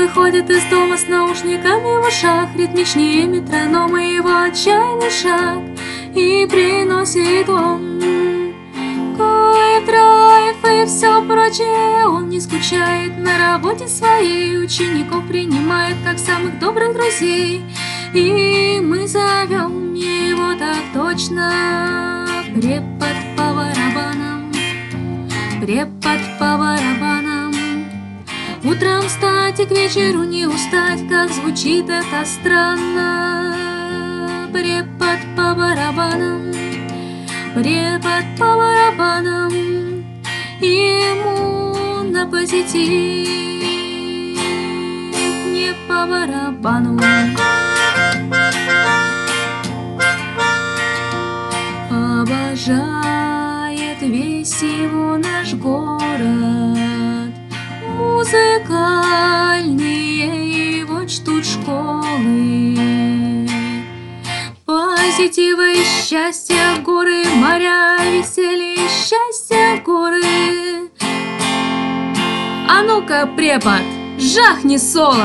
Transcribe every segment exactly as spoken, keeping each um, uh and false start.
выходит из дома с наушниками в ушах, ритмичнее метронома его отчаянный шаг. И приносит он кое-драйв и все прочее. Он не скучает на работе своей, учеников принимает как самых добрых друзей. И мы зовем его так точно: препод по барабанам, препод по барабанам. Утром встать и к вечеру не устать, как звучит это странно. Препод по барабанам, препод по барабанам. Ему на позитив не по барабану. Обожает весь его наш город, музыкальные его чтут школы. Позитива и счастья горы, моря, веселья и счастья горы. А ну-ка, препод, жахни соло!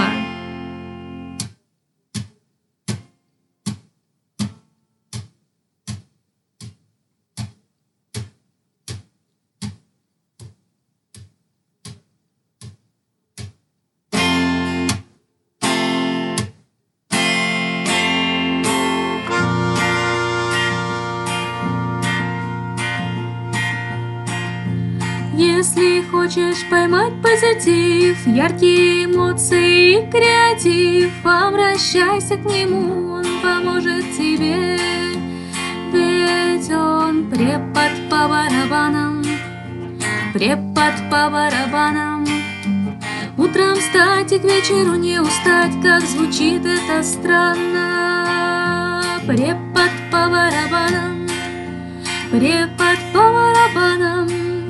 Если хочешь поймать позитив, яркие эмоции и креатив, обращайся к нему, он поможет тебе. Ведь он препод по барабанам, препод по барабанам. Утром встать и к вечеру не устать, как звучит это странно. Препод по барабанам, препод по барабанам.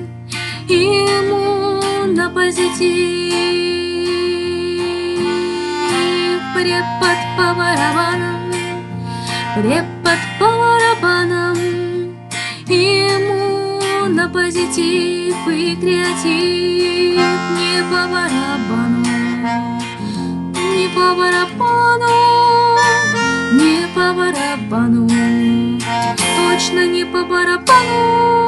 Ему на позитив препод по барабанам, препод по барабанам. Ему на позитив и креатив не по барабану, не по барабану, не по барабану, точно не по барабану.